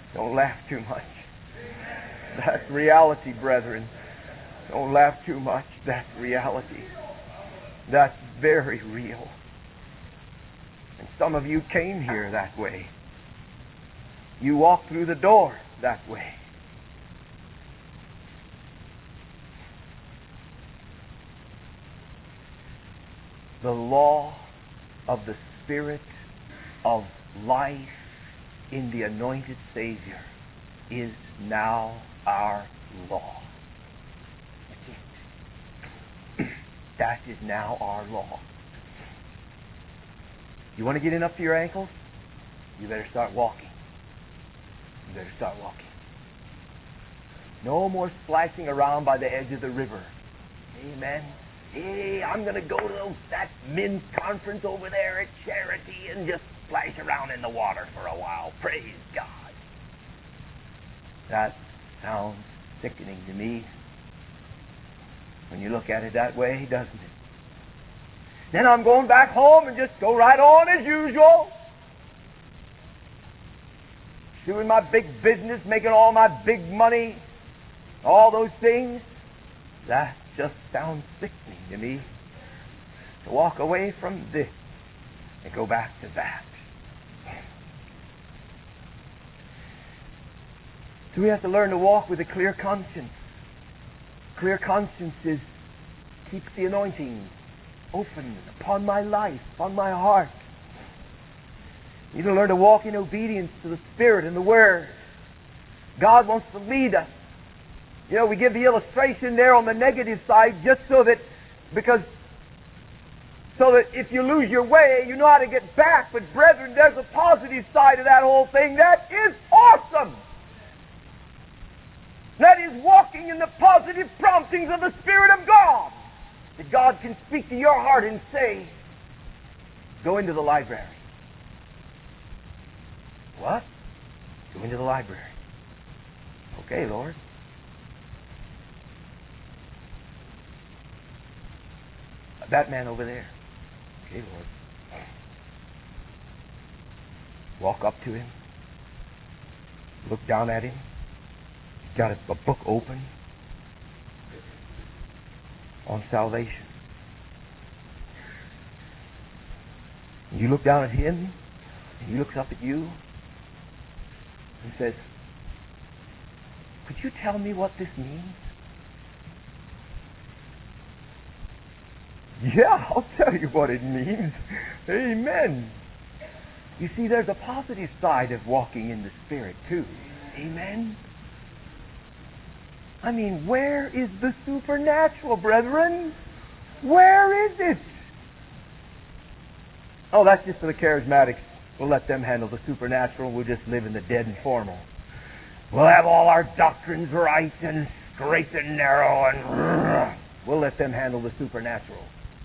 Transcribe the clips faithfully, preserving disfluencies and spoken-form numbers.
Don't laugh too much. That's reality, brethren. Don't laugh too much. That's reality. That's very real. And some of you came here that way. You walked through the door that way. The law of the Spirit of life in the anointed Savior is now our law. That's it. That is now our law. You want to get in up to your ankles? You better start walking. You better start walking. No more splashing around by the edge of the river. Amen. Hey, I'm going to go to those, that men's conference over there at Charity and just splash around in the water for a while. Praise God. That sounds sickening to me when you look at it that way, doesn't it? Then I'm going back home and just go right on as usual. Doing my big business, making all my big money, all those things. That just sounds sickening to me. To walk away from this and go back to that. So we have to learn to walk with a clear conscience. Clear conscience is keeps the anointing open upon my life, upon my heart. You need to learn to walk in obedience to the Spirit and the Word. God wants to lead us. You know, we give the illustration there on the negative side just so that, because, so that if you lose your way, you know how to get back. But brethren, there's a positive side of that whole thing. That is awesome. That is walking in the positive promptings of the Spirit of God. That God can speak to your heart and say, go into the library. What? Go into the library. Okay, Lord. That man over there. Okay, Lord. Walk up to him. Look down at him. He's got a, a book open on salvation. You look down at him, and he looks up at you and says, could you tell me what this means? Yeah, I'll tell you what it means. Amen. You see, there's a positive side of walking in the Spirit, too. Amen. I mean, where is the supernatural, brethren? Where is it? Oh, that's just for the charismatics. We'll let them handle the supernatural. We'll just live in the dead and formal. We'll have all our doctrines right and straight and narrow, and we'll let them handle the supernatural.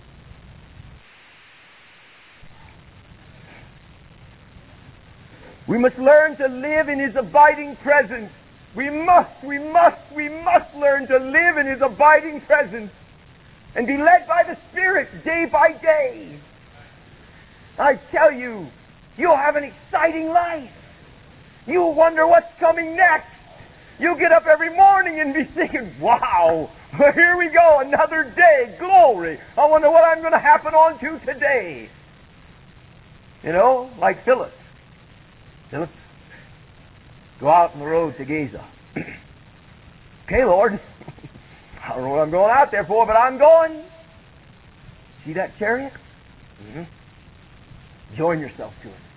We must learn to live in His abiding presence. We must, we must, we must learn to live in His abiding presence and be led by the Spirit day by day. I tell you, you'll have an exciting life. You'll wonder what's coming next. You'll get up every morning and be thinking, wow, here we go, another day, glory. I wonder what I'm going to happen on to today. You know, like Phyllis. Phyllis, go out on the road to Gaza. Okay, Lord. I don't know what I'm going out there for, but I'm going. See that chariot? Mm-hmm. Join yourself to it.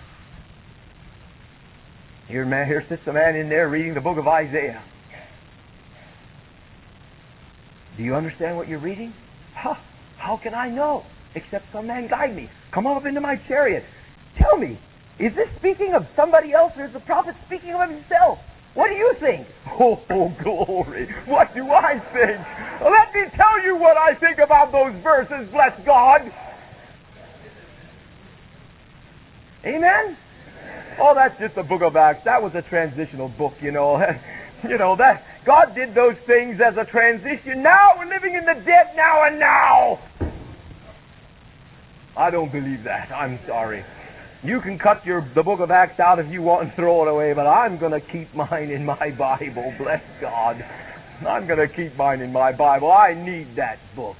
Here, man, here sits a man in there reading the book of Isaiah. Do you understand what you're reading? Huh, how can I know? Except some man guide me. Come on up into my chariot. Tell me, is this speaking of somebody else, or is the prophet speaking of himself? What do you think? Oh, oh, glory. What do I think? Well, let me tell you what I think about those verses, bless God. Amen? Oh, that's just the book of Acts. That was a transitional book, you know. You know, that God did those things as a transition. Now we're living in the dead now and now. I don't believe that. I'm sorry. You can cut your the book of Acts out if you want and throw it away, but I'm going to keep mine in my Bible. Bless God. I'm going to keep mine in my Bible. I need that book.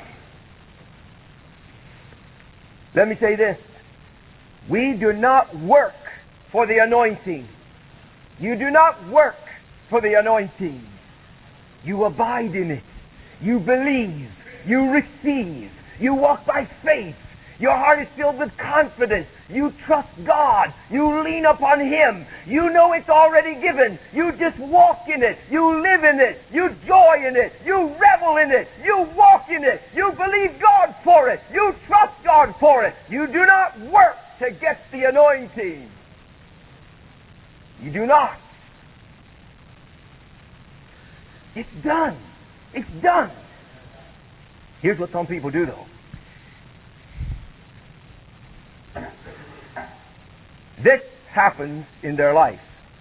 Let me say this. We do not work for the anointing. You do not work for the anointing. You abide in it. You believe. You receive. You walk by faith. Your heart is filled with confidence. You trust God. You lean upon Him. You know it's already given. You just walk in it. You live in it. You joy in it. You revel in it. You walk in it. You believe God for it. You trust God for it. You do not work to get the anointing. You do not. It's done. It's done. Here's what some people do, though. This happens in their life.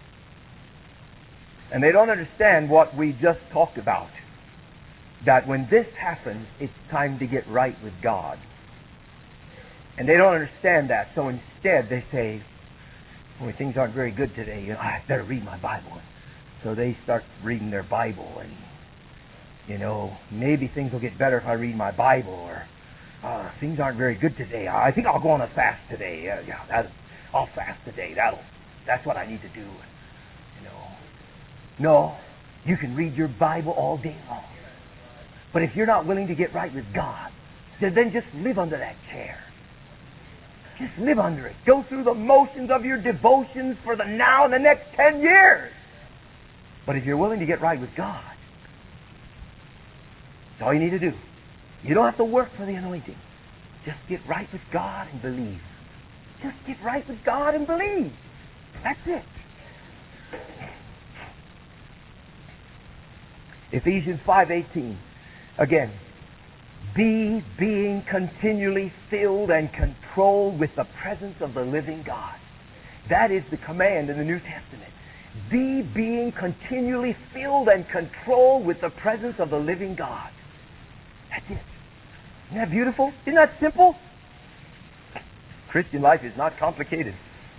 And they don't understand what we just talked about. That when this happens, it's time to get right with God. And they don't understand that. So instead they say, well, things aren't very good today. You know, I better read my Bible. So they start reading their Bible. And, you know, maybe things will get better if I read my Bible. Or, uh, things aren't very good today. I think I'll go on a fast today. Uh, yeah, that, I'll fast today. That'll, that's what I need to do. You know. No, you can read your Bible all day long. But if you're not willing to get right with God, then just live under that chair. Just live under it. Go through the motions of your devotions for the now and the next ten years. But if you're willing to get right with God, that's all you need to do. You don't have to work for the anointing. Just get right with God and believe. Just get right with God and believe. That's it. Ephesians five eighteen. Again, be being continually filled and controlled with the presence of the living God. That is the command in the New Testament. Be being continually filled and controlled with the presence of the living God. That's it. Isn't that beautiful? Isn't that simple? Christian life is not complicated.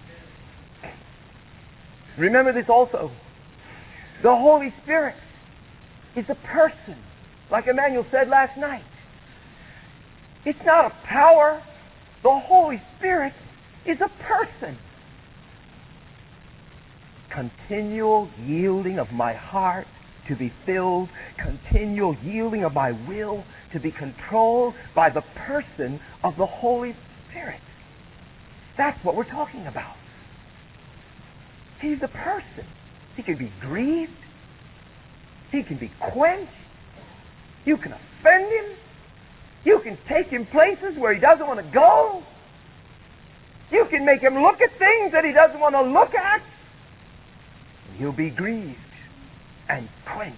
Remember this also. The Holy Spirit is a person, like Emmanuel said last night. It's not a power. The Holy Spirit is a person. Continual yielding of my heart to be filled, continual yielding of my will to be controlled by the person of the Holy Spirit. That's what we're talking about. He's a person. He can be grieved. He can be quenched. You can offend him. You can take him places where he doesn't want to go. You can make him look at things that he doesn't want to look at. He'll be grieved and quenched.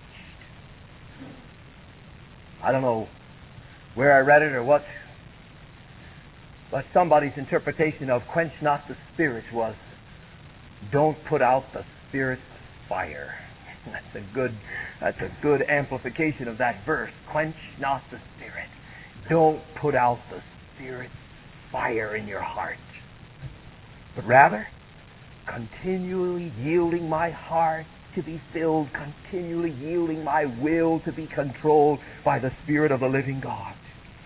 I don't know where I read it or what, but somebody's interpretation of quench not the spirit was, don't put out the Spirit's fire. That's a good, that's a good amplification of that verse. Quench not the Spirit. Don't put out the Spirit's fire in your heart. But rather, continually yielding my heart to be filled, continually yielding my will to be controlled by the Spirit of the living God.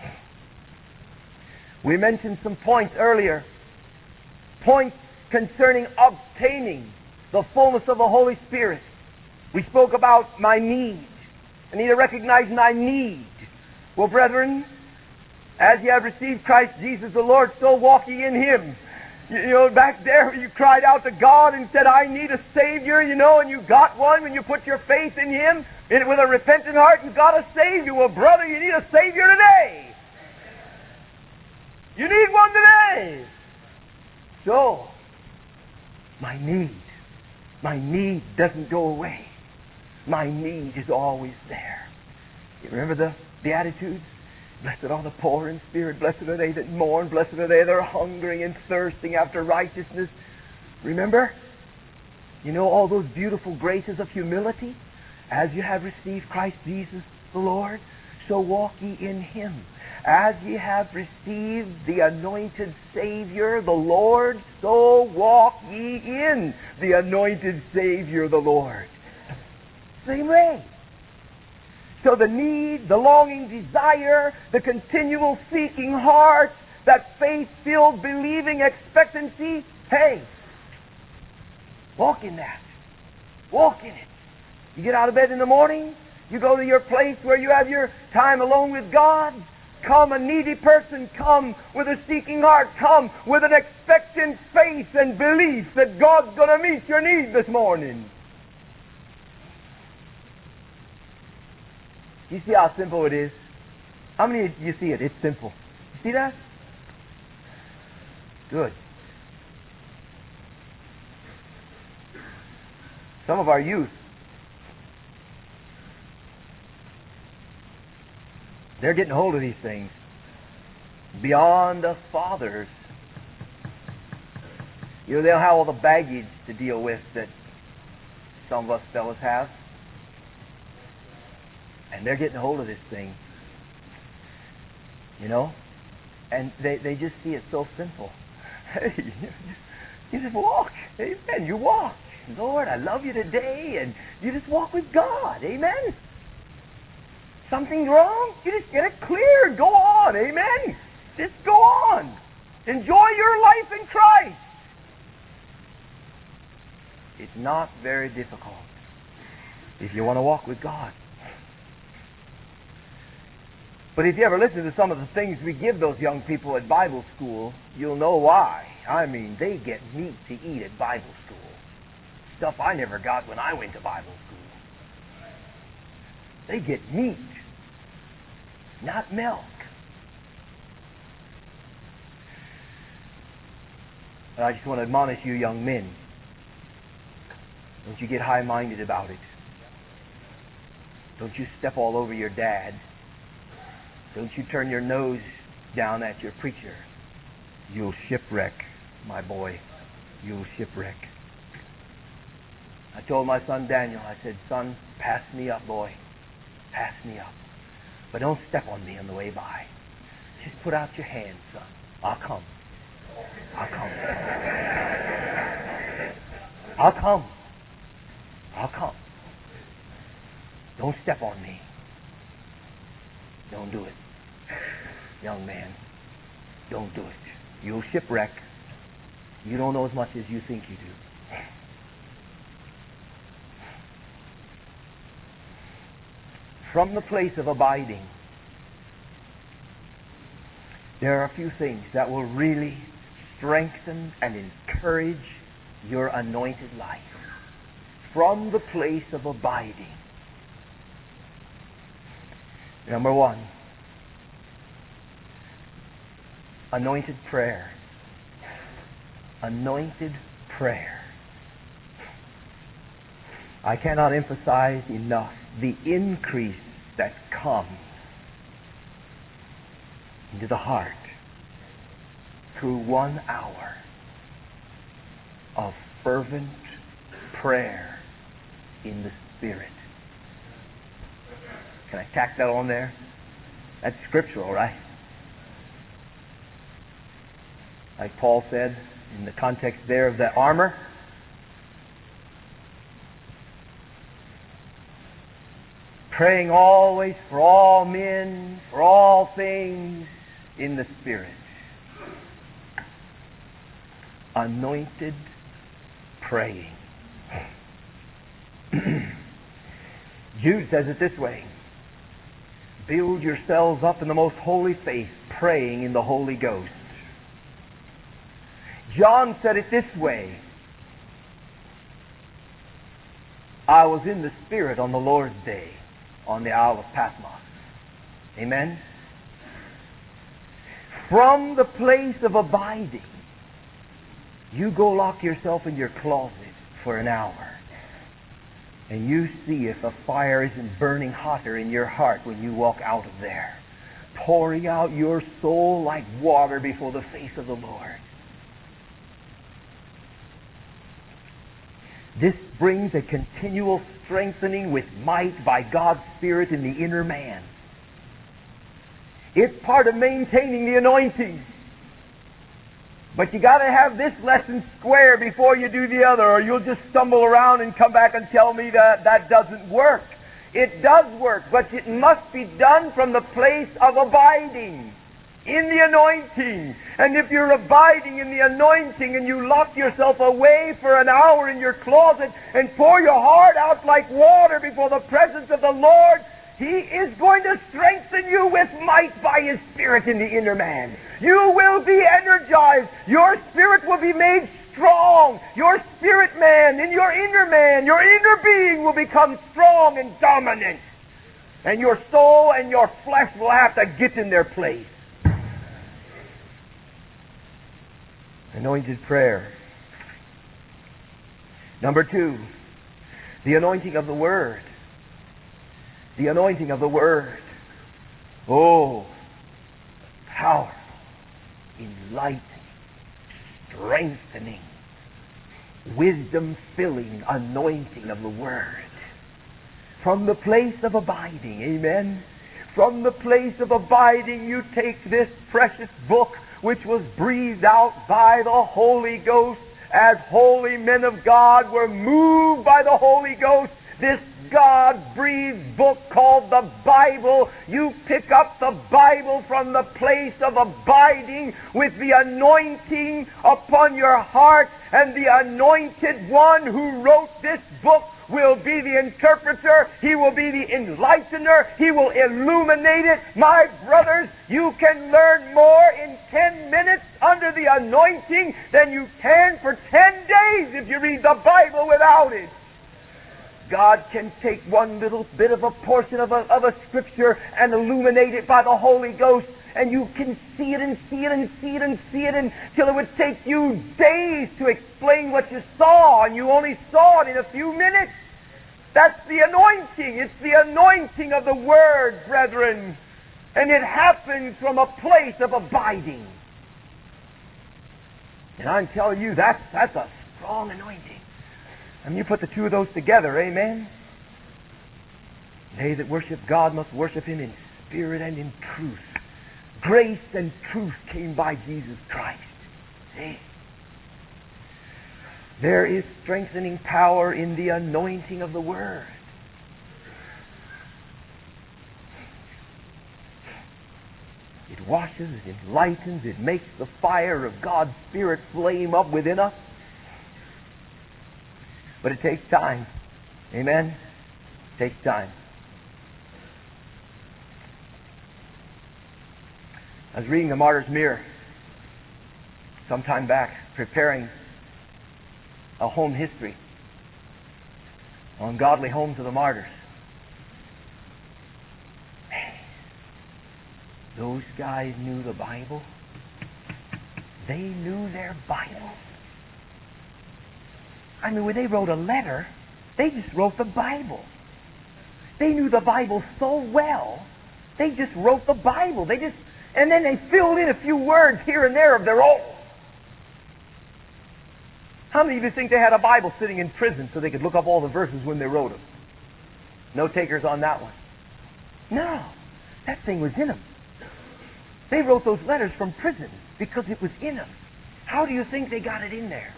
We mentioned some points earlier. Points concerning obtaining the fullness of the Holy Spirit. We spoke about my need. I need to recognize my need. Well, brethren, as you have received Christ Jesus the Lord, so walk ye in Him. You, you know, back there you cried out to God and said, I need a Savior, you know, and you got one when you put your faith in Him and with a repentant heart, and God will save you. Well, brother, you need a Savior today. You need one today. So, my need, my need doesn't go away. My need is always there. You remember the Beatitudes? Blessed are the poor in spirit. Blessed are they that mourn. Blessed are they that are hungering and thirsting after righteousness. Remember? You know all those beautiful graces of humility? As you have received Christ Jesus the Lord, so walk ye in Him. As ye have received the anointed Savior, the Lord, so walk ye in the anointed Savior, the Lord. Same way. So the need, the longing desire, the continual seeking heart, that faith-filled, believing expectancy, hey, walk in that. Walk in it. You get out of bed in the morning, you go to your place where you have your time alone with God. Come, a needy person, come with a seeking heart. Come with an expectant faith and belief that God's going to meet your need this morning. You see how simple it is? How many of you see it? It's simple. You see that? Good. Some of our youth, they're getting hold of these things beyond us fathers. You know, they'll have all the baggage to deal with that some of us fellas have. And they're getting hold of this thing. You know? And they, they just see it so simple. Hey, you just, you just walk. Amen. You walk. Lord, I love you today. And you just walk with God. Amen. Something wrong? You just get it cleared. Go on. Amen. Just go on. Enjoy your life in Christ. It's not very difficult if you want to walk with God. But if you ever listen to some of the things we give those young people at Bible school, you'll know why. I mean, they get meat to eat at Bible school. Stuff I never got when I went to Bible school. They get meat, not milk. And I just want to admonish you young men. Don't you get high-minded about it. Don't you step all over your dad. Don't you turn your nose down at your preacher. You'll shipwreck, my boy. You'll shipwreck. I told my son Daniel, I said, son, pass me up, boy. Pass me up. But don't step on me on the way by. Just put out your hand, son. I'll come. I'll come. I'll come. I'll come. Don't step on me. Don't do it. Young man, don't do it. You'll shipwreck. You don't know as much as you think you do. From the place of abiding, there are a few things that will really strengthen and encourage your anointed life. From the place of abiding. Number one, anointed prayer. Anointed prayer. I cannot emphasize enough the increase that comes into the heart through one hour of fervent prayer in the Spirit. Can I tack that on there? That's scriptural, right? Like Paul said in the context there of the armor. Praying always for all men, for all things in the Spirit. Anointed praying. Jude says it this way. Build yourselves up in the most holy faith, praying in the Holy Ghost. John said it this way. I was in the Spirit on the Lord's day, on the Isle of Patmos. Amen? From the place of abiding, you go lock yourself in your closet for an hour. And you see if a fire isn't burning hotter in your heart when you walk out of there. Pouring out your soul like water before the face of the Lord. This brings a continual strengthening with might by God's Spirit in the inner man. It's part of maintaining the anointing. But you got to have this lesson square before you do the other, or you'll just stumble around and come back and tell me that that doesn't work. It does work, but it must be done from the place of abiding in the anointing. And if you're abiding in the anointing and you lock yourself away for an hour in your closet and pour your heart out like water before the presence of the Lord, He is going to strengthen you with might by His Spirit in the inner man. You will be energized. Your spirit will be made strong. Your spirit man in your inner man, your inner being will become strong and dominant. And your soul and your flesh will have to get in their place. Anointed prayer. Number two, the anointing of the Word. The anointing of the Word. Oh, powerful, enlightening, strengthening, wisdom-filling anointing of the Word. From the place of abiding, amen? From the place of abiding, you take this precious book which was breathed out by the Holy Ghost as holy men of God were moved by the Holy Ghost. This God-breathed book called the Bible. You pick up the Bible from the place of abiding with the anointing upon your heart, and the anointed one who wrote this book will be the interpreter. He will be the enlightener. He will illuminate it. My brothers, you can learn more in ten minutes under the anointing than you can for ten days if you read the Bible without it. God can take one little bit of a portion of a, of a scripture and illuminate it by the Holy Ghost, and you can see it and see it and see it and see it until it would take you days to explain what you saw, and you only saw it in a few minutes. That's the anointing. It's the anointing of the Word, brethren. And it happens from a place of abiding. And I'm telling you, that's, that's a strong anointing. I mean, you put the two of those together, amen? They that worship God must worship Him in spirit and in truth. Grace and truth came by Jesus Christ. See? There is strengthening power in the anointing of the Word. It washes, it enlightens, it makes the fire of God's Spirit flame up within us. But it takes time. Amen? It takes time. I was reading the Martyr's Mirror some time back, preparing a home history on godly homes of the martyrs. Those guys knew the Bible. They knew their Bible. I mean, when they wrote a letter, they just wrote the Bible. They knew the Bible so well, they just wrote the Bible. They just, and then they filled in a few words here and there of their own. How many of you think they had a Bible sitting in prison so they could look up all the verses when they wrote them? No takers on that one. No, that thing was in them. They wrote those letters from prison because it was in them. How do you think they got it in there?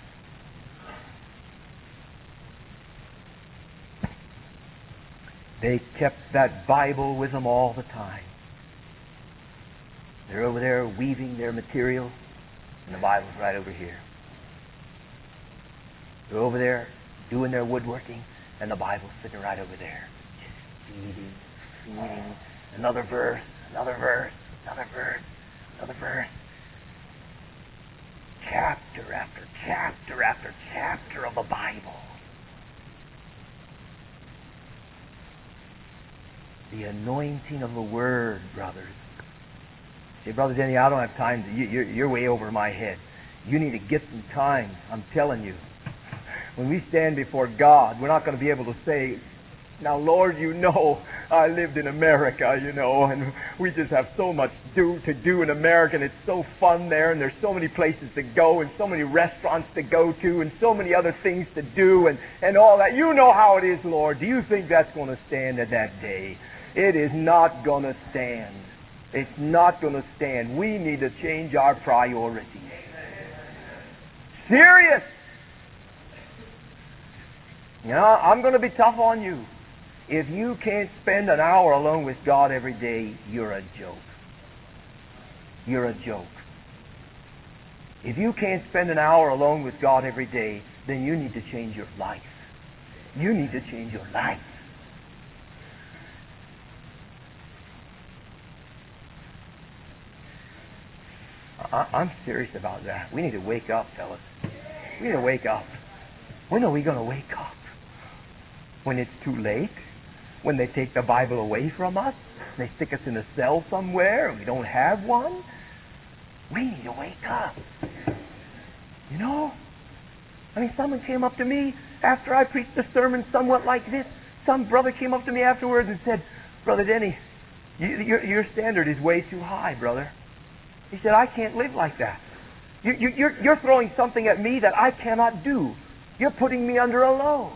They kept that Bible with them all the time. They're over there weaving their material, and the Bible's right over here. They're over there doing their woodworking, and the Bible's sitting right over there. Just feeding, feeding, another verse, another verse, another verse, another verse. Chapter after chapter after chapter of the Bible. The anointing of the Word, brothers. Say, Brother Denny, I don't have time. To, you, you're, you're way over my head. You need to get some time. I'm telling you. When we stand before God, we're not going to be able to say, now, Lord, you know, I lived in America, you know, and we just have so much do, to do in America, and it's so fun there, and there's so many places to go, and so many restaurants to go to, and so many other things to do, and, and all that. You know how it is, Lord. Do you think that's going to stand at that day? It is not going to stand. It's not going to stand. We need to change our priorities. Serious. You know, I'm going to be tough on you. If you can't spend an hour alone with God every day, you're a joke. You're a joke. If you can't spend an hour alone with God every day, then you need to change your life. You need to change your life. I, I'm serious about that. We need to wake up, fellas. We need to wake up. When are we going to wake up? When it's too late? When they take the Bible away from us? They stick us in a cell somewhere and we don't have one? We need to wake up. You know? I mean, someone came up to me after I preached a sermon somewhat like this. Some brother came up to me afterwards and said, Brother Denny, you, your, your standard is way too high, brother. He said, I can't live like that. You, you, you're, you're throwing something at me that I cannot do. You're putting me under a load.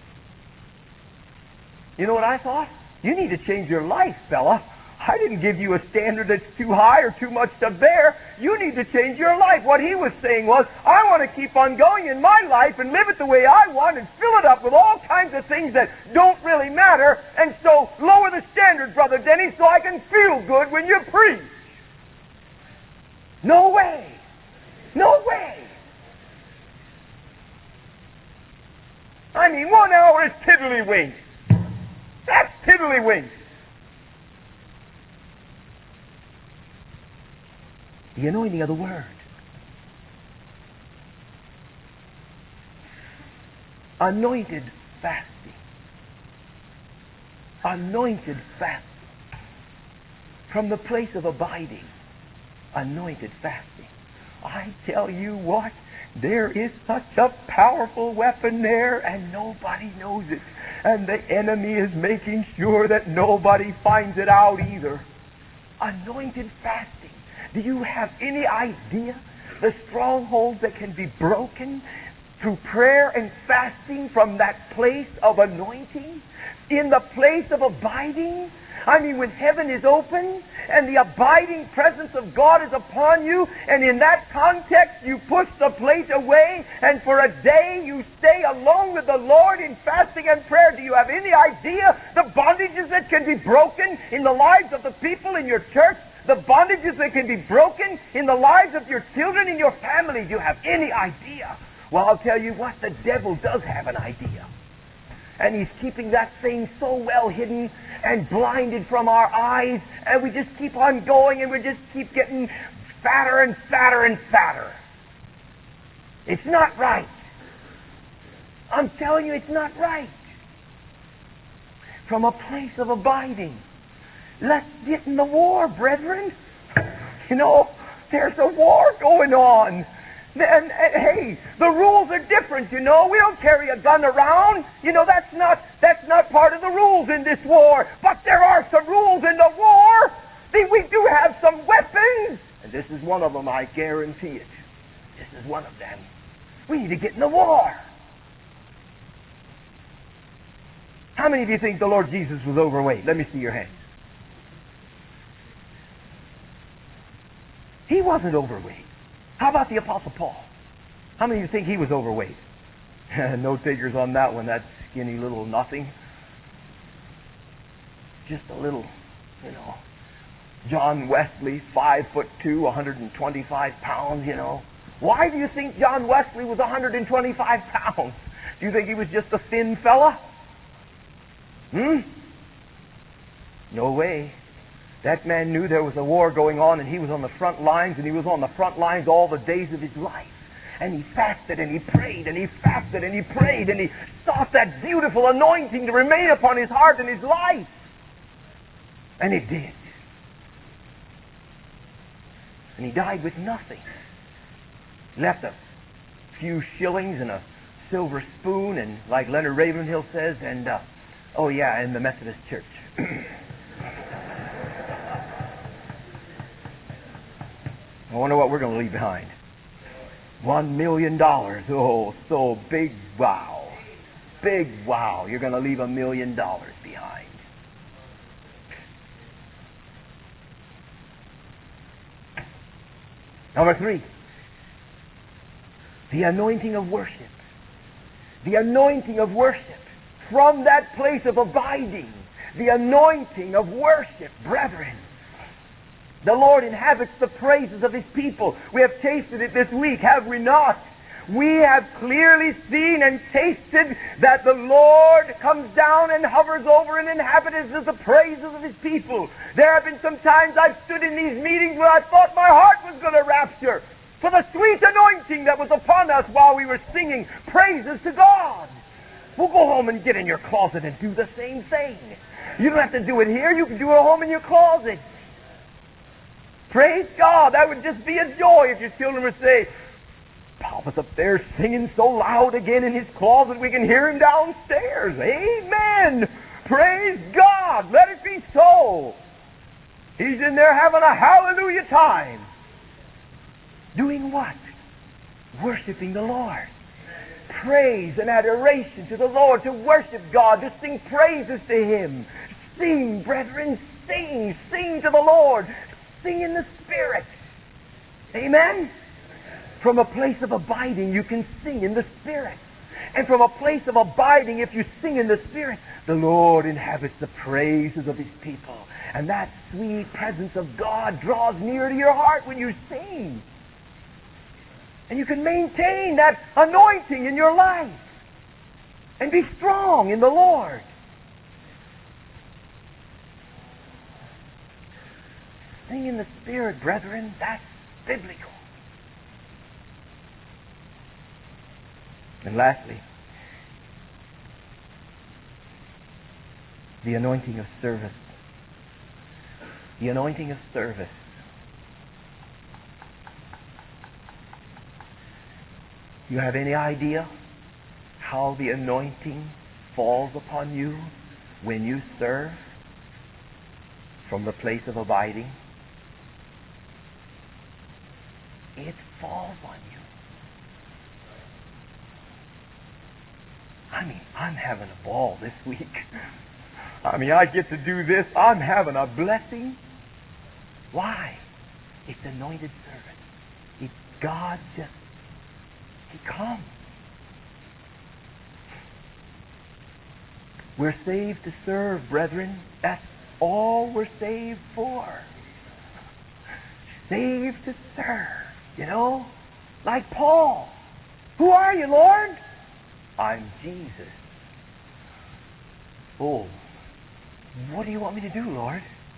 You know what I thought? You need to change your life, fella. I didn't give you a standard that's too high or too much to bear. You need to change your life. What he was saying was, I want to keep on going in my life and live it the way I want and fill it up with all kinds of things that don't really matter. And so lower the standard, Brother Denny, so I can feel good when you preach. No way. No way. I mean, one hour is tiddlywinks. That's tiddlywinks. The anointing of the Word. Anointed fasting. Anointed fasting. From the place of abiding. Anointed fasting. I tell you what, there is such a powerful weapon there and nobody knows it. And the enemy is making sure that nobody finds it out either. Anointed fasting. Do you have any idea the strongholds that can be broken through prayer and fasting from that place of anointing? In the place of abiding? I mean, when heaven is open and the abiding presence of God is upon you, and in that context you push the plate away, and for a day you stay alone with the Lord in fasting and prayer, do you have any idea the bondages that can be broken in the lives of the people in your church? The bondages that can be broken in the lives of your children, in your family? Do you have any idea? Well, I'll tell you what, the devil does have an idea. And he's keeping that thing so well hidden and blinded from our eyes, and we just keep on going and we just keep getting fatter and fatter and fatter. It's not right. I'm telling you, it's not right. From a place of abiding. Let's get in the war, brethren. You know, there's a war going on. And, and hey, the rules are different, you know. We don't carry a gun around. You know, that's not that's not part of the rules in this war. But there are some rules in the war. See, we do have some weapons. And this is one of them, I guarantee it. This is one of them. We need to get in the war. How many of you think the Lord Jesus was overweight? Let me see your hands. He wasn't overweight. How about the Apostle Paul? How many of you think he was overweight? No takers on that one, that skinny little nothing. Just a little, you know. John Wesley, five foot two, one hundred twenty-five pounds, you know. Why do you think John Wesley was one hundred twenty-five pounds? Do you think he was just a thin fella? Hmm? No way. That man knew there was a war going on, and he was on the front lines, and he was on the front lines all the days of his life. And he fasted, and he prayed, and he fasted, and he prayed, and he sought that beautiful anointing to remain upon his heart and his life. And it did. And he died with nothing. Left a few shillings and a silver spoon, and like Leonard Ravenhill says, and, uh, oh yeah, in the Methodist Church. I wonder what we're going to leave behind. One million dollars. Oh, so big wow. Big wow. You're going to leave a million dollars behind. Number three, the anointing of worship. The anointing of worship. From that place of abiding, the anointing of worship, brethren. The Lord inhabits the praises of His people. We have tasted it this week, have we not? We have clearly seen and tasted that the Lord comes down and hovers over and inhabits the praises of His people. There have been some times I've stood in these meetings where I thought my heart was going to rapture for the sweet anointing that was upon us while we were singing praises to God. Well, go home and get in your closet and do the same thing. You don't have to do it here. You can do it at home in your closet. Praise God. That would just be a joy if your children would say, Papa's up there singing so loud again in his closet we can hear him downstairs. Amen. Praise God. Let it be so. He's in there having a hallelujah time. Doing what? Worshiping the Lord. Praise and adoration to the Lord, to worship God, to sing praises to Him. Sing, brethren, sing. Sing to the Lord. Sing in the Spirit. Amen? From a place of abiding, you can sing in the Spirit. And from a place of abiding, if you sing in the Spirit, the Lord inhabits the praises of His people. And that sweet presence of God draws near to your heart when you sing. And you can maintain that anointing in your life. And be strong in the Lord. Sing in the Spirit, brethren. That's biblical. And lastly, the anointing of service. The anointing of service. You have any idea how the anointing falls upon you when you serve from the place of abiding? It falls on you. I mean, I'm having a ball this week. I mean, I get to do this. I'm having a blessing. Why? It's anointed service. It's God just, He comes. We're saved to serve, brethren. That's all we're saved for. Saved to serve. You know? Like Paul. Who are you, Lord? I'm Jesus. Oh, what do you want me to do, Lord?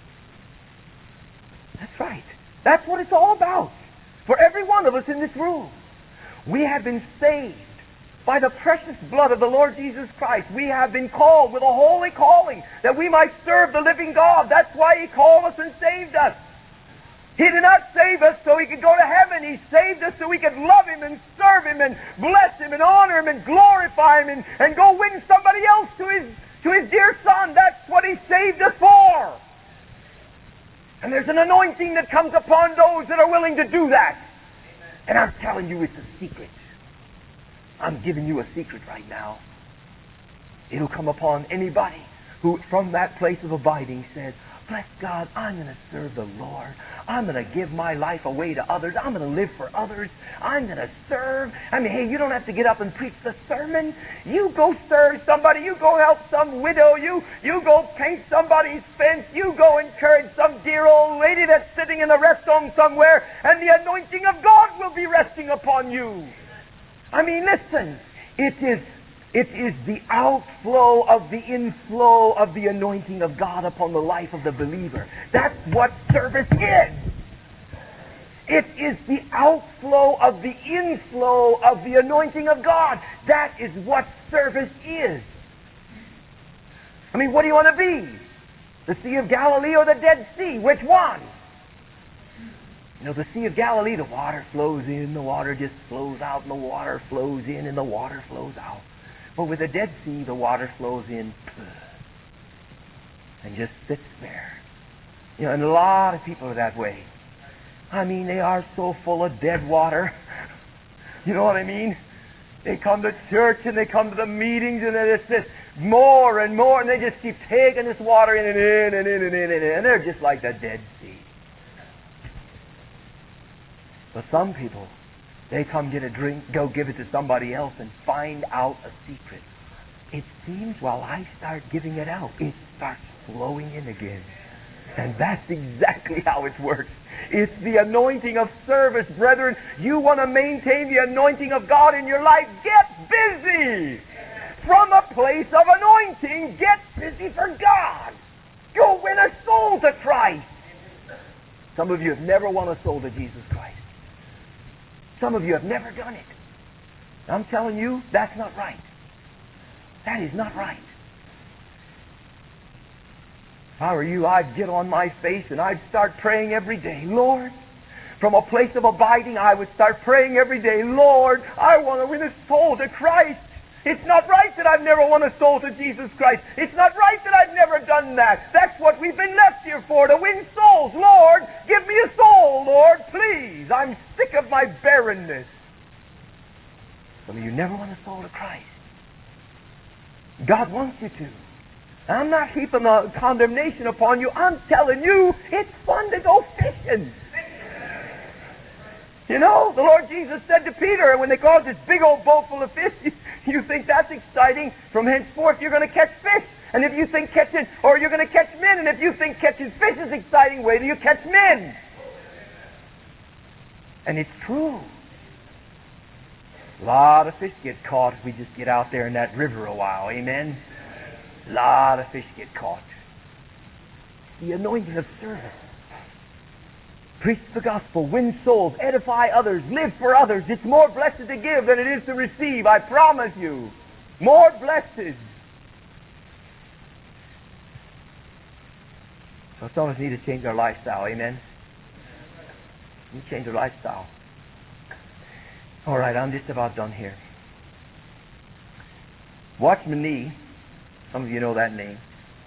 That's right. That's what it's all about. For every one of us in this room. We have been saved by the precious blood of the Lord Jesus Christ. We have been called with a holy calling that we might serve the living God. That's why He called us and saved us. He did not save us so He could go to heaven. He saved us so we could love Him and serve Him and bless Him and honor Him and glorify Him and, and go win somebody else to His, to His dear Son. That's what He saved us for. And there's an anointing that comes upon those that are willing to do that. And I'm telling you, it's a secret. I'm giving you a secret right now. It'll come upon anybody who, from that place of abiding, says, bless God, I'm going to serve the Lord. I'm going to give my life away to others. I'm going to live for others. I'm going to serve. I mean, hey, you don't have to get up and preach the sermon. You go serve somebody. You go help some widow. You, you go paint somebody's fence. You go encourage some dear old lady that's sitting in a rest home somewhere, and the anointing of God will be resting upon you. I mean, listen, it is It is the outflow of the inflow of the anointing of God upon the life of the believer. That's what service is. It is the outflow of the inflow of the anointing of God. That is what service is. I mean, what do you want to be? The Sea of Galilee or the Dead Sea? Which one? You know, the Sea of Galilee, the water flows in, the water just flows out, and the water flows in, and the water flows out. But with the Dead Sea, the water flows in and just sits there. You know, and a lot of people are that way. I mean, they are so full of dead water. You know what I mean? They come to church and they come to the meetings and they just sit more and more, and they just keep taking this water in and in and in and in and in, and they're just like the Dead Sea. But some people, they come get a drink, go give it to somebody else, and find out a secret. It seems while I start giving it out, it starts flowing in again. And that's exactly how it works. It's the anointing of service, brethren. You want to maintain the anointing of God in your life, get busy. From a place of anointing, get busy for God. Go win a soul to Christ. Some of you have never won a soul to Jesus Christ. Some of you have never done it. I'm telling you, that's not right. That is not right. If I were you, I'd get on my face and I'd start praying every day. Lord, from a place of abiding, I would start praying every day. Lord, I want to win a soul to Christ. It's not right that I've never won a soul to Jesus Christ. It's not right that I've never done that. That's what we've been left here for, to win souls. Lord, give me a soul, Lord, please. I'm sick of my barrenness. Some of you never won a soul to Christ. God wants you to. I'm not heaping a condemnation upon you. I'm telling you, it's fun to go fishing. You know, the Lord Jesus said to Peter, when they caught this big old boat full of fish, you, you think that's exciting. From henceforth, you're going to catch fish. And if you think catching, or you're going to catch men, and if you think catching fish is exciting, wait till you catch men. And it's true. A lot of fish get caught if we just get out there in that river a while. Amen? A lot of fish get caught. The anointing of service. Preach the gospel, win souls, edify others, live for others. It's more blessed to give than it is to receive, I promise you. More blessed. So some of us need to change our lifestyle, amen? We change our lifestyle. All right, I'm just about done here. Watchman Nee, some of you know that name.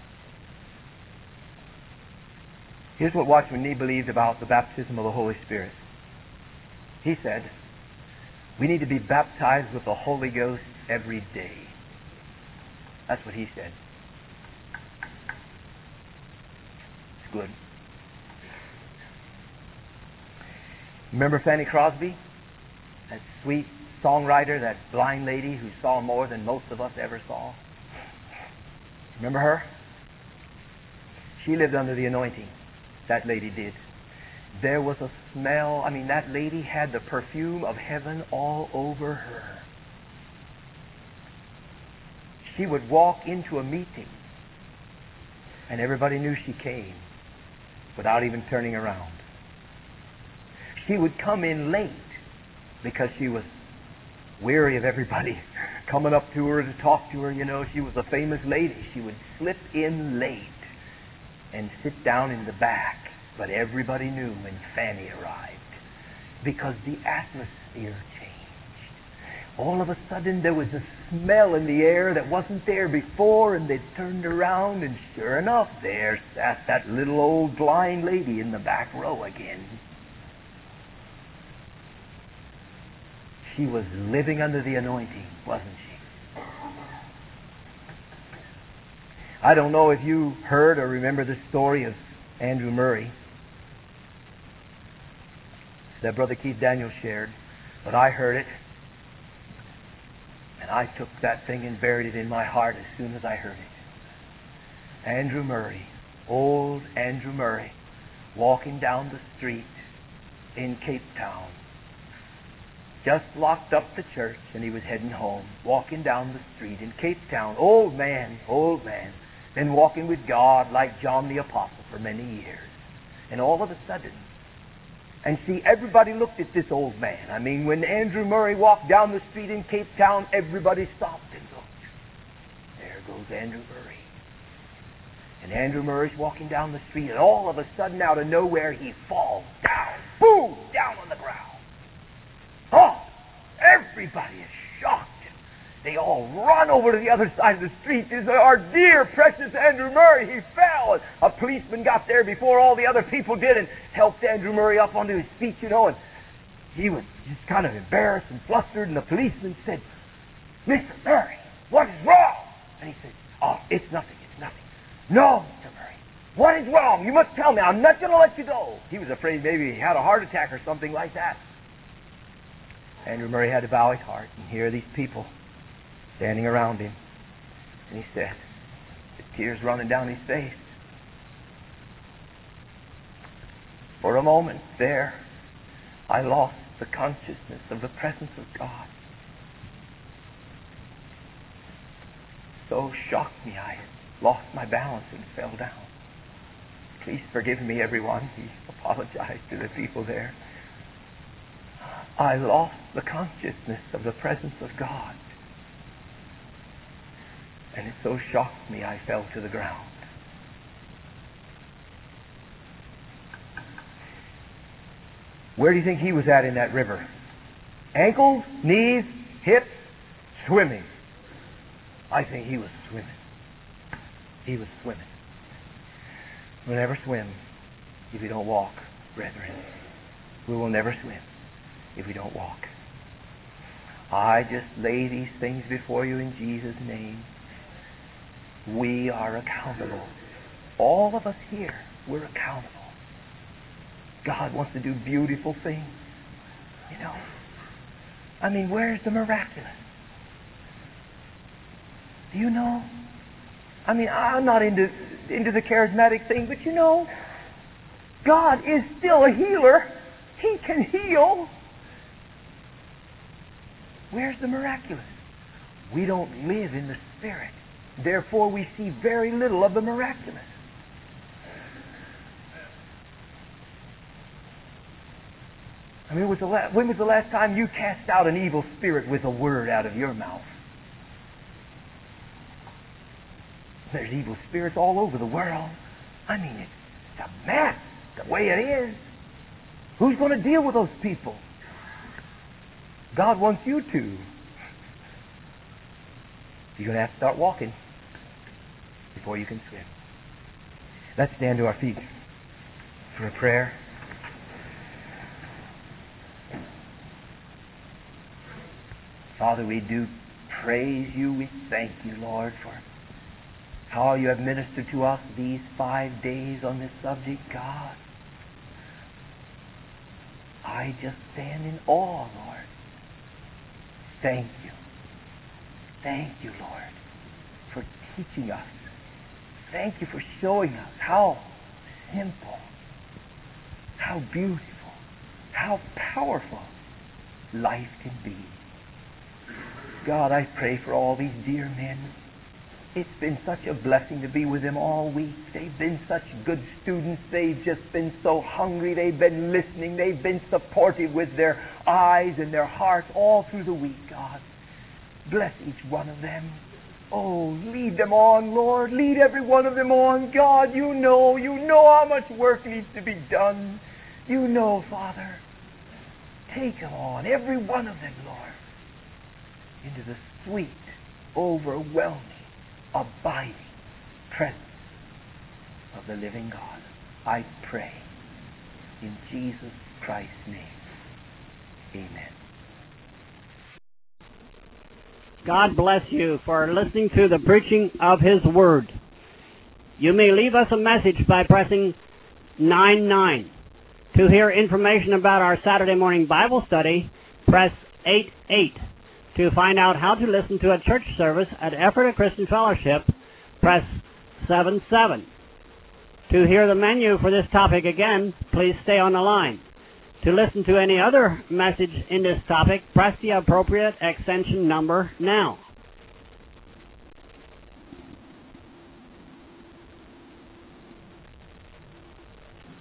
Here's what Watchman Nee believed about the baptism of the Holy Spirit. He said, we need to be baptized with the Holy Ghost every day. That's what he said. It's good. Remember Fanny Crosby? That sweet songwriter, that blind lady who saw more than most of us ever saw? Remember her? She lived under the anointing. That lady did. There was a smell. I mean, that lady had the perfume of heaven all over her. She would walk into a meeting, and everybody knew she came without even turning around. She would come in late because she was weary of everybody coming up to her to talk to her. You know, she was a famous lady. She would slip in late and sit down in the back. But everybody knew when Fanny arrived, because the atmosphere changed. All of a sudden there was a smell in the air that wasn't there before, and they turned around, and sure enough, there sat that little old blind lady in the back row again. She was living under the anointing, wasn't she? I don't know if you heard or remember the story of Andrew Murray that Brother Keith Daniels shared, but I heard it, and I took that thing and buried it in my heart as soon as I heard it. Andrew Murray, old Andrew Murray, walking down the street in Cape Town, just locked up the church, and he was heading home, walking down the street in Cape Town. Old man, old man, been walking with God like John the Apostle for many years. And all of a sudden, and see, everybody looked at this old man. I mean, when Andrew Murray walked down the street in Cape Town, everybody stopped and looked. There goes Andrew Murray. And Andrew Murray's walking down the street, and all of a sudden, out of nowhere, he falls down. Boom! Down on the ground. Oh! Everybody is shocked. They all run over to the other side of the street. This is our dear, precious Andrew Murray. He fell. A policeman got there before all the other people did and helped Andrew Murray up onto his feet, you know, and he was just kind of embarrassed and flustered, and the policeman said, Mister Murray, what is wrong? And he said, oh, it's nothing, it's nothing. No, Mister Murray, what is wrong? You must tell me. I'm not going to let you go. He was afraid maybe he had a heart attack or something like that. Andrew Murray had to bow his heart, and here are these people standing around him. And he said, the tears running down his face, for a moment there, I lost the consciousness of the presence of God. So shocked me, I lost my balance and fell down. Please forgive me, everyone. He apologized to the people there. I lost the consciousness of the presence of God. And it so shocked me, I fell to the ground. Where do you think he was at in that river? Ankles, knees, hips, swimming. I think he was swimming. He was swimming. We'll never swim if we don't walk, brethren. We will never swim if we don't walk. I just lay these things before you in Jesus' name. We are accountable. All of us here, we're accountable. God wants to do beautiful things. You know. I mean, where's the miraculous? Do you know? I mean, I'm not into into the charismatic thing, but you know, God is still a healer. He can heal. Where's the miraculous? We don't live in the Spirit. Therefore, we see very little of the miraculous. I mean, was the la- when was the last time you cast out an evil spirit with a word out of your mouth? There's evil spirits all over the world. I mean, it's, it's a mess the way it is. Who's going to deal with those people? God wants you to. You're going to have to start walking before you can swim. Let's stand to our feet for a prayer. Father, we do praise you. We thank you, Lord, for how you have ministered to us these five days on this subject, God. I just stand in awe, Lord. Thank you. Thank you, Lord, for teaching us. Thank you for showing us how simple, how beautiful, how powerful life can be. God, I pray for all these dear men. It's been such a blessing to be with them all week. They've been such good students. They've just been so hungry. They've been listening. They've been supportive with their eyes and their hearts all through the week, God. Bless each one of them. Oh, lead them on, Lord. Lead every one of them on. God, you know, you know how much work needs to be done. You know, Father. Take them on, every one of them, Lord, into the sweet, overwhelming, abiding presence of the living God. I pray in Jesus Christ's name. Amen. God bless you for listening to the preaching of His Word. You may leave us a message by pressing nine nine. To hear information about our Saturday morning Bible study, press eight eight. To find out how to listen to a church service at Ephrata Christian Fellowship, press seven seven. To hear the menu for this topic again, please stay on the line. To listen to any other message in this topic, press the appropriate extension number now.